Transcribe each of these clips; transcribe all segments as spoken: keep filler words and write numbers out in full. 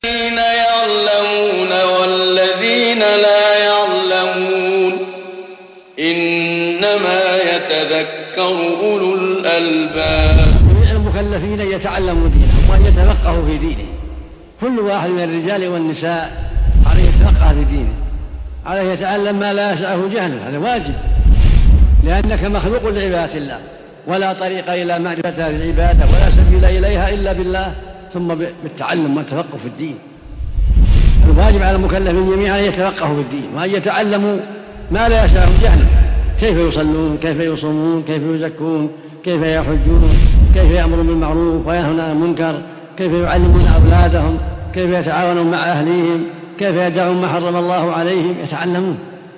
الذين يعلمون والذين لا يعلمون إنما يتذكر أولو الألباب. المكلفين يتعلموا دينهم وأن يتفقهوا في دينه. كل واحد من الرجال والنساء عليه يتفقه في دينه، عليه يتعلم ما لا يسعه جهله، هذا واجب، لأنك مخلوق لعبادة الله، ولا طريق إلى معرفتها العبادة ولا سبيل إليها إلا بالله، ثم بالتعلم والتفقه في الدين. الواجب على المكلفين جميعا أن يتفقهوا في الدين وأن يتعلموا ما لا يسعه جهله، كيف يصلون، كيف يصومون، كيف يزكون، كيف يحجون، كيف يأمرون بالمعروف وينهون عن المنكر، كيف يعلمون أولادهم، كيف يتعاونون مع أهليهم، كيف يدعون ما حرم الله عليهم، يتعلمون.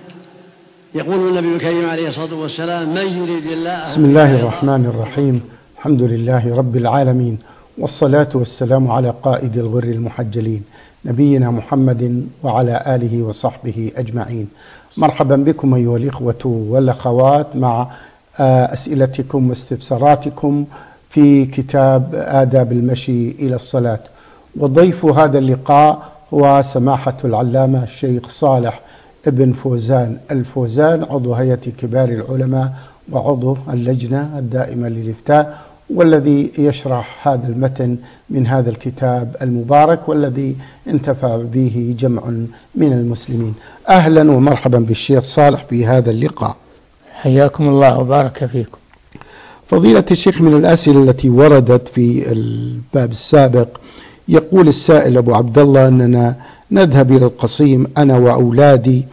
يقول النبي الكريم عليه الصلاة والسلام: من يريد الله. بسم الله الرحمن الرحيم. الحمد لله رب العالمين، والصلاة والسلام على قائد الغر المحجلين نبينا محمد وعلى آله وصحبه أجمعين. مرحبا بكم أيها الإخوة والأخوات مع أسئلتكم واستفساراتكم في كتاب آداب المشي إلى الصلاة. وضيف هذا اللقاء هو سماحة العلامة الشيخ صالح ابن فوزان الفوزان، عضو هيئة كبار العلماء وعضو اللجنة الدائمة للإفتاء، والذي يشرح هذا المتن من هذا الكتاب المبارك والذي انتفع به جمع من المسلمين. أهلا ومرحبا بالشيخ صالح في هذا اللقاء. حياكم الله وبارك فيكم. فضيلة الشيخ، من الأسئلة التي وردت في الباب السابق يقول السائل أبو عبد الله أننا نذهب إلى القصيم أنا وأولادي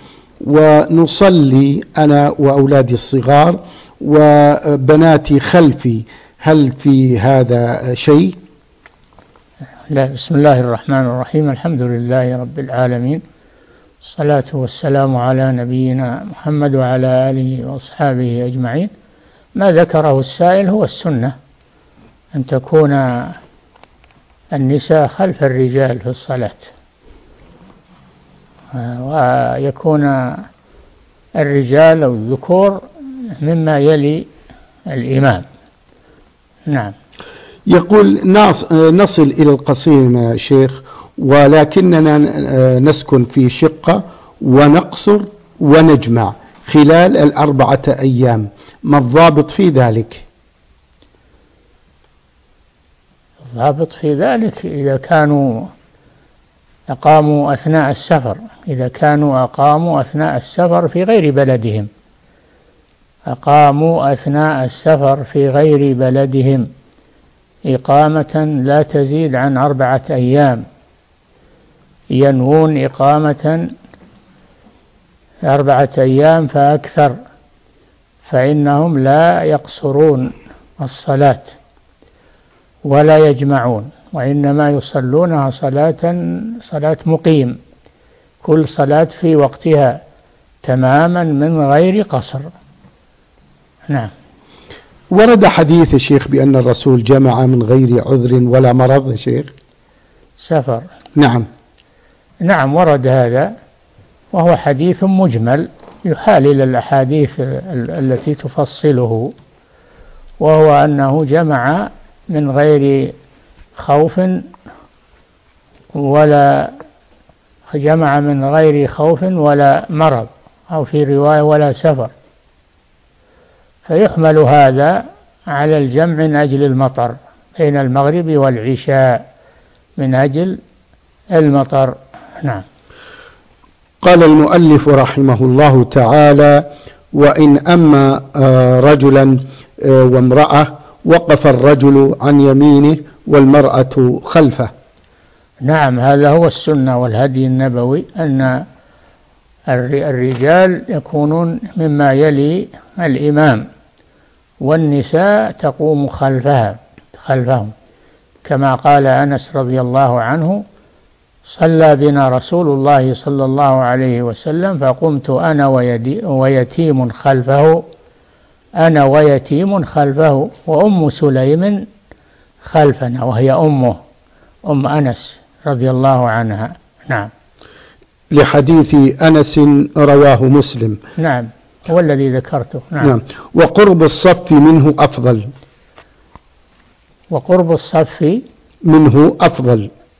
ونصلي أنا وأولادي الصغار وبناتي خلفي، هل في هذا شيء؟ لا. بسم الله الرحمن الرحيم. الحمد لله رب العالمين، الصلاة والسلام على نبينا محمد وعلى آله وأصحابه أجمعين. ما ذكره السائل هو السنة، أن تكون النساء خلف الرجال في الصلاة، ويكون الرجال أو الذكور مما يلي الإمام. نعم. يقول نصل إلى القصيم شيخ، ولكننا نسكن في شقة ونقصر ونجمع خلال الأربعة أيام، ما الضابط في ذلك؟ الضابط في ذلك إذا كانوا أقاموا أثناء السفر، إذا كانوا أقاموا أثناء السفر في غير بلدهم، أقاموا أثناء السفر في غير بلدهم إقامة لا تزيد عن أربعة أيام، ينوون إقامة أربعة أيام فأكثر، فإنهم لا يقصرون الصلاة ولا يجمعون، وإنما يصلونها صلاة صلاة مقيم، كل صلاة في وقتها تماما من غير قصر. نعم. ورد حديث الشيخ بأن الرسول جمع من غير عذر ولا مرض يا شيخ؟ سفر. نعم. نعم ورد هذا، وهو حديث مجمل يحال إلى الأحاديث التي تفصله، وهو أنه جمع من غير خوف ولا جمع من غير خوف ولا مرض، أو في رواية ولا سفر، فيحمل هذا على الجمع من أجل المطر بين المغرب والعشاء، من أجل المطر. نعم. قال المؤلف رحمه الله تعالى: وإن أما رجلا وامرأة وقف الرجل عن يمينه والمرأة خلفه. نعم، هذا هو السنة والهدي النبوي، أن الرجال يكونون مما يلي الإمام، والنساء تقوم خلفها خلفهم، كما قال أنس رضي الله عنه: صلى بنا رسول الله صلى الله عليه وسلم فقمت أنا ويتيم خلفه أنا ويتيم خلفه وأم سليم خلفنا، وهي أمه أم أنس رضي الله عنها. نعم. لحديث أنس رواه مسلم. نعم، هو الذي ذكرته. نعم. نعم. وقرب الصف منه أفضل. وقرب الصف منه أفضل.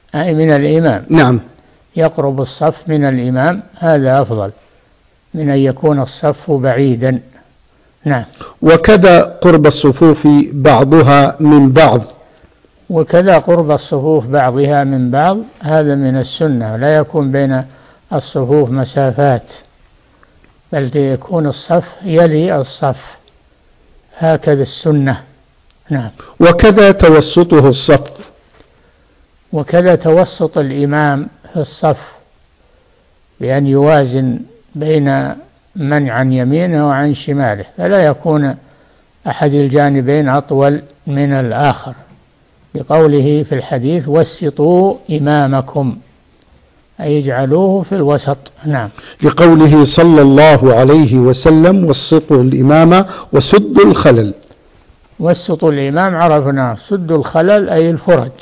أي من الإمام. نعم. يقرب الصف من الإمام، هذا أفضل من أن يكون الصف بعيدا. نعم. وكذا قرب الصفوف بعضها من بعض. وكذا قرب الصفوف بعضها من بعض، هذا من السنة، لا يكون بين الصفوف مسافات، بل يكون الصف يلي الصف، هكذا السنة. نعم. وكذا توسطه الصف. وكذا توسط الإمام في الصف، بأن يوازن بين من عن يمينه وعن شماله، فلا يكون أحد الجانبين أطول من الآخر، بقوله في الحديث: وسطوا إمامكم، أي اجعلوه في الوسط. نعم. لقوله صلى الله عليه وسلم: وسطوا الإمام وسدوا الخلل. وسطوا الإمام عرفنا، سدوا الخلل أي الفرج،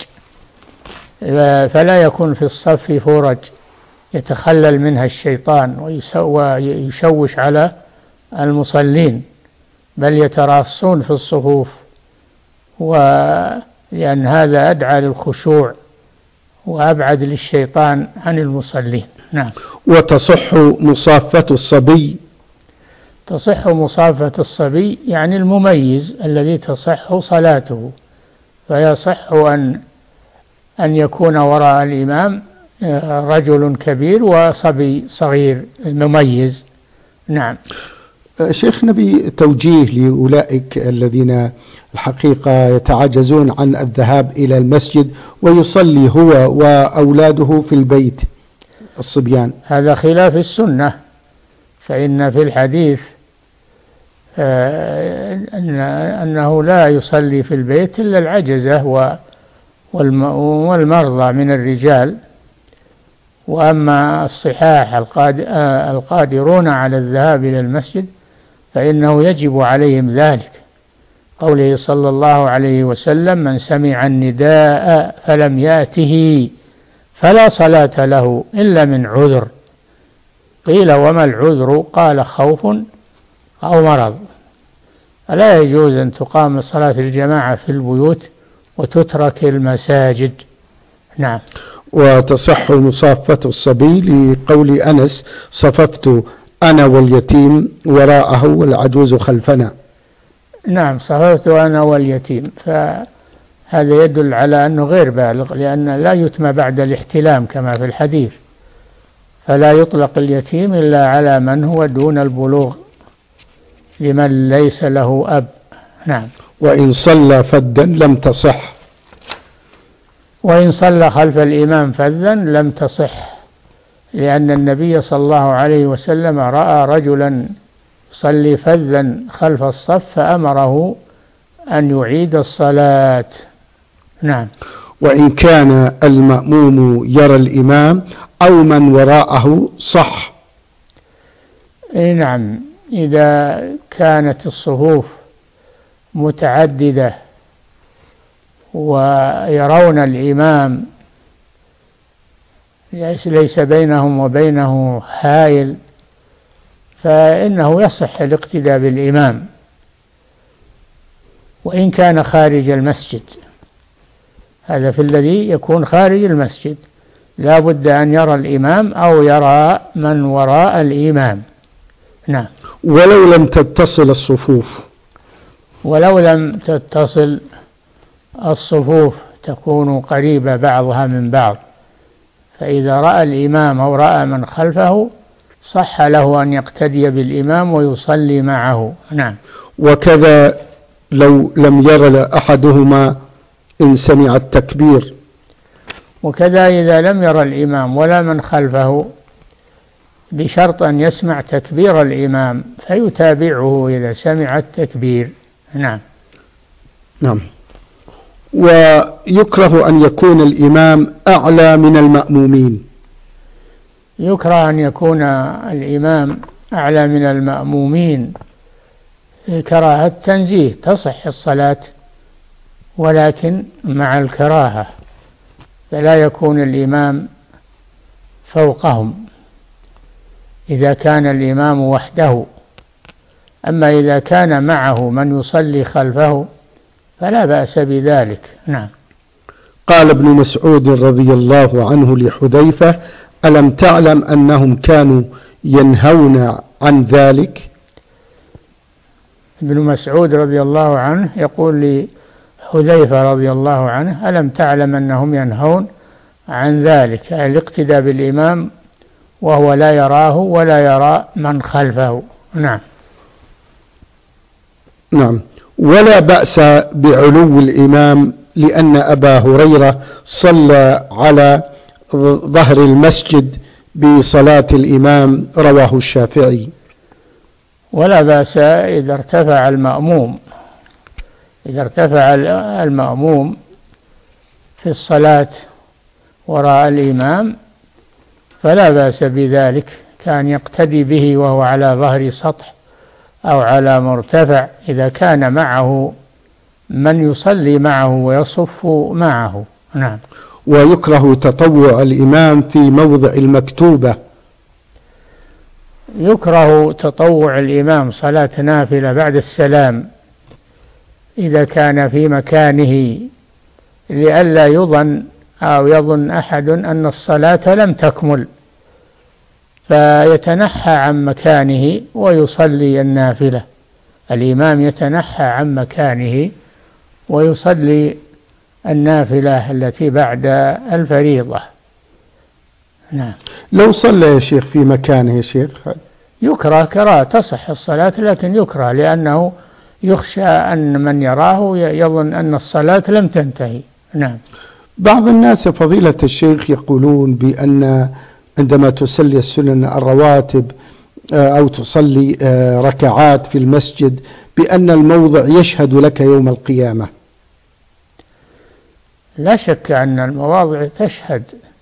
فلا يكون في الصف فرج يتخلل منها الشيطان ويشوش على المصلين، بل يتراصون في الصفوف، ولأن هذا أدعى للخشوع وأبعد للشيطان عن المصلين. نعم. وتصح مصافة الصبي. تصح مصافة الصبي يعني المميز الذي تصح صلاته، فيصح أن أن يكون وراء الإمام رجل كبير وصبي صغير مميز. نعم. شيخ نبي توجيه لأولئك الذين الحقيقة يتعجزون عن الذهاب إلى المسجد ويصلي هو وأولاده في البيت الصبيان. هذا خلاف السنة، فإن في الحديث أنه لا يصلي في البيت إلا العجزة والمرضى من الرجال، وأما الصحاح القادرون على الذهاب إلى المسجد فإنه يجب عليهم ذلك، قوله صلى الله عليه وسلم: من سمع النداء فلم يأته فلا صلاة له إلا من عذر. قيل: وما العذر؟ قال: خوف أو مرض. فلا يجوز أن تقام صلاة الجماعة في البيوت وتترك المساجد. نعم. وتصح مصافة الصبي لقول أنس: صففت أنا واليتيم وراءه والعجوز خلفنا. نعم، صففت أنا واليتيم، فهذا يدل على أنه غير بالغ، لأن لا يتم بعد الاحتلام كما في الحديث، فلا يطلق اليتيم إلا على من هو دون البلوغ، لمن ليس له أب. نعم. وإن صلى فدا لم تصح. وإن صلى خلف الإمام فذا لم تصح، لأن النبي صلى الله عليه وسلم رأى رجلا يصلي فذا خلف الصف فأمره أن يعيد الصلاة. نعم. وإن كان المأموم يرى الإمام أو من وراءه صح. نعم، إذا كانت الصفوف متعددة ويرون الإمام ليس بينهم وبينه حائل فإنه يصح الاقتداء بالإمام، وإن كان خارج المسجد. هذا في الذي يكون خارج المسجد، لا بد أن يرى الإمام أو يرى من وراء الإمام. نعم. ولو لم تتصل الصفوف. ولو لم تتصل الصفوف تكون قريبة بعضها من بعض، فإذا رأى الإمام أو رأى من خلفه صح له أن يقتدي بالإمام ويصلي معه. نعم. وكذا لو لم ير أحدهما إن سمع التكبير. وكذا إذا لم ير الإمام ولا من خلفه بشرط أن يسمع تكبير الإمام فيتابعه إذا سمع التكبير. نعم. نعم. ويكره أن يكون الإمام أعلى من المأمومين. يكره أن يكون الإمام أعلى من المأمومين كراهة تنزيه، تصح الصلاة ولكن مع الكراهة، فلا يكون الإمام فوقهم إذا كان الإمام وحده. أما إذا كان معه من يصلي خلفه فلا بأس بذلك. نعم. قال ابن مسعود رضي الله عنه لحذيفة: ألم تعلم أنهم كانوا ينهون عن ذلك؟ ابن مسعود رضي الله عنه يقول لحذيفة رضي الله عنه: ألم تعلم أنهم ينهون عن ذلك، الاقتداء بالإمام وهو لا يراه ولا يرى من خلفه. نعم. نعم. ولا بأس بعلو الإمام، لأن أبا هريرة صلى على ظهر المسجد بصلاة الإمام، رواه الشافعي. ولا بأس إذا ارتفع المأموم إذا ارتفع المأموم في الصلاة وراء الإمام فلا بأس بذلك، كان يقتدي به وهو على ظهر سطح أو على مرتفع، إذا كان معه من يصلي معه ويصف معه. نعم. ويكره تطوع الإمام في موضع المكتوبة. يكره تطوع الإمام صلاة نافلة بعد السلام إذا كان في مكانه، لئلا يظن أو يظن أحد أن الصلاة لم تكمل، فيتنحى عن مكانه ويصلي النافلة. الإمام يتنحى عن مكانه ويصلي النافلة التي بعد الفريضة. نعم. لو صلى يا شيخ في مكانه يا شيخ يكره كراهة، تصح الصلاة لكن يكره، لأنه يخشى أن من يراه يظن أن الصلاة لم تنتهي. نعم. بعض الناس فضيلة الشيخ يقولون بأن عندما تصلي السنن الرواتب أو تصلي ركعات في المسجد بأن الموضع يشهد لك يوم القيامة. لا شك أن المواضع تشهد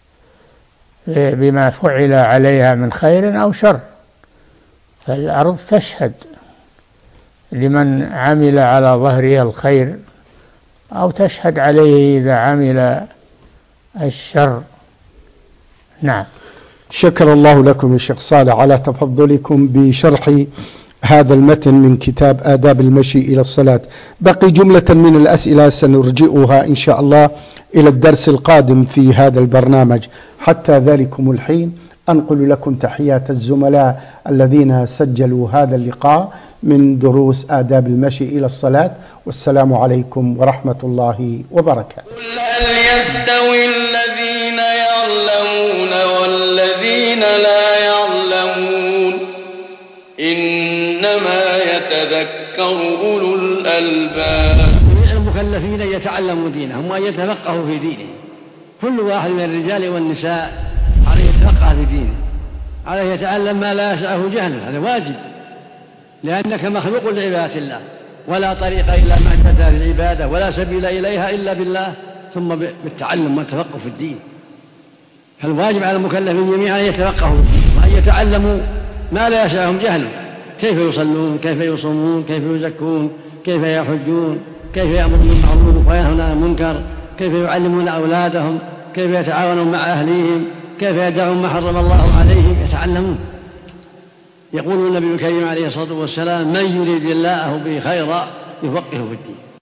بما فعل عليها من خير أو شر، فالأرض تشهد لمن عمل على ظهرها الخير، أو تشهد عليه إذا عمل الشر. نعم. شكر الله لكم يا شيخ صالح على تفضلكم بشرح هذا المتن من كتاب آداب المشي إلى الصلاة. بقي جملة من الأسئلة سنرجئها إن شاء الله إلى الدرس القادم في هذا البرنامج. حتى ذلكم الحين أنقل لكم تحيات الزملاء الذين سجلوا هذا اللقاء من دروس آداب المشي إلى الصلاة، والسلام عليكم ورحمة الله وبركاته. قل هل يستوي الذين يعلمون والذين لا يعلمون، إنما يتذكر أولو الألباب. المكلفين يتعلموا دينهم وأن يتفقهوا في دينه. كل واحد من الرجال والنساء عليه يتفقه في دينه، عليه يتعلم ما لا يسعه جهله، هذا واجب، لأنك مخلوق لعبادة الله، ولا طريق إلا معرفة العبادة، ولا سبيل إليها إلا بالله، ثم بالتعلم والتفقه في الدين. فالواجب على المكلفين جميعا أن يتفقهوا وأن يتعلموا ما لا يسعهم جهله، كيف يصلون، كيف يصومون، كيف يزكون، كيف يحجون، كيف يأمرون بالمعروف وينهون عن المنكر، كيف يعلمون أولادهم، كيف يتعاونون مع أهليهم، كيف يدعون ما حرم الله عليهم، يتعلمون. يقول النبي الكريم عليه الصلاة والسلام: من يريد الله به خيرا يفقهه في الدين.